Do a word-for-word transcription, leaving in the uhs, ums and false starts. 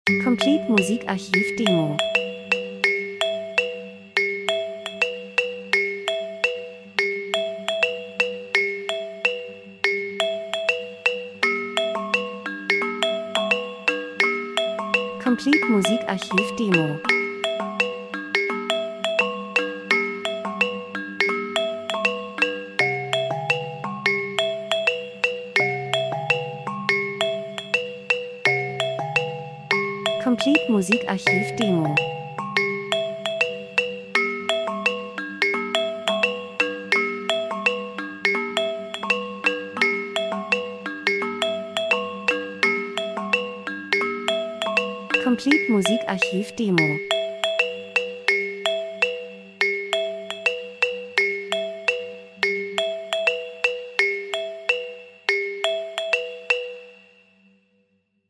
Complete Musikarchiv Demo. Complete Musikarchiv Demo. Complete Musikarchiv Demo. Complete Musikarchiv Demo.